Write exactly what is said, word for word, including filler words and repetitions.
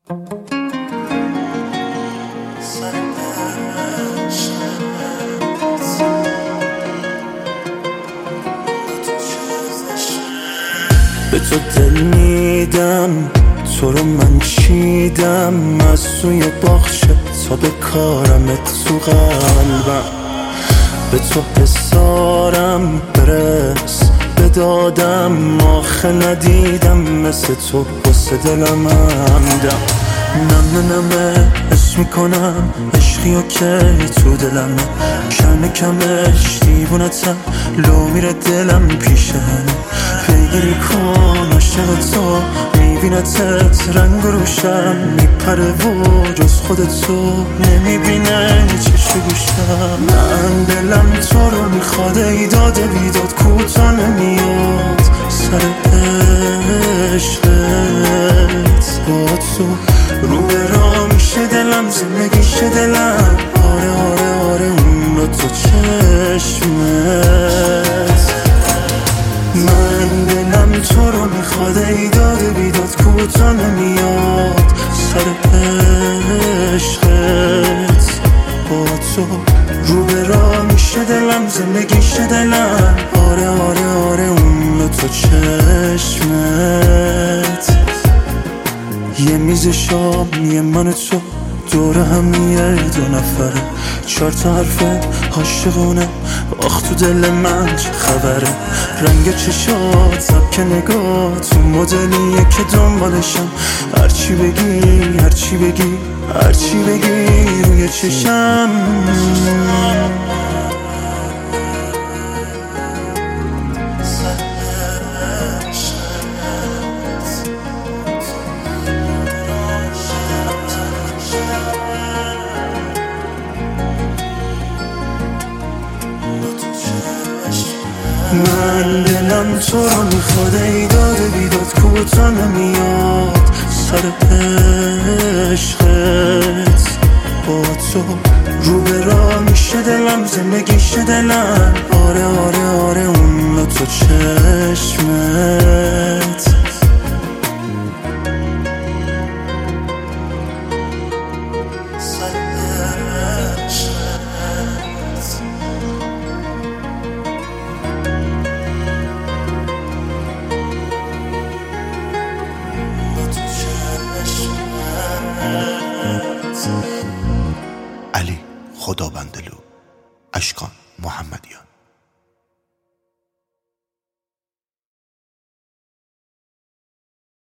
به تو دل میدم، تو رو من چیدم از سوی باغچه تا به کارمت تو قلبم. به تو حسارم برس بدادم، آخه ندیدم مثل تو واسه دلم همدم. نمه نمه حس میکنم عشقیو که تو دلمه، کم کمش دیوونتم لو میره دلم پیش همه. پیگیری کن عاشق تو میبینتت رنگ روشم میپره و جز خودتو نمیبینه چشم گوشم. من دلم تو رو میخواد ای داده بیداد کوتا نمیاد سر عشقت. با تو رو به راه میشه دلم زندگیشه دلم. آره آره آره اون رو تو چشمت. من دلم تو رو میخواد ای داده بیداد کوتا نمیاد سر عشقت. با تو رو به راه میشه دلم زندگیشه دلم. آره آره آره اون رو تو چشمت. یه میز شام یه من تو دور همیه دو نفره، چهار تا حرف عاشقونه آخ تو دل من چه خبره. رنگ چشات سبک نگاه تو مدلیه که دنبالشم. هرچی بگی هرچی بگی هرچی بگی روی چشم. من دلم تو رو میخواد ای داده بیداد کوتا نمیاد سر عشقت. با تو رو به راه میشه دلم زندگیشه دلم. آره آره آره اون رو تو چشمت. علی خدابندلو، اشکان محمدیان.